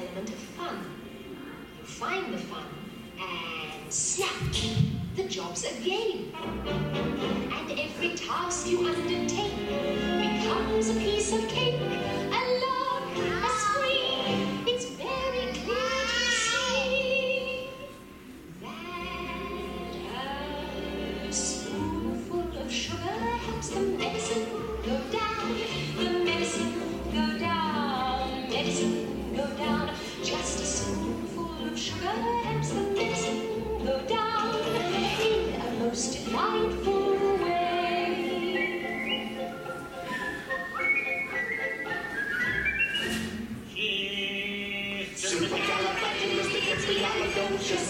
element of fun. You find the fun, and snap, the job's a game. And every task you undertake becomes a piece of cake, a lark, a spree. It's very clear to see that a spoonful of sugar helps the medicine go down, the medicine go down, medicine go down. Just a spoonful of sugar helps the medicine go down in a most delightful way. Supercalifragilisticexpialidocious,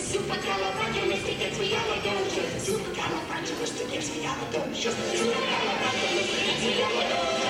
supercalifragilisticexpialidocious, supercalifragilisticexpialidocious, supercalifragilisticexpialidocious.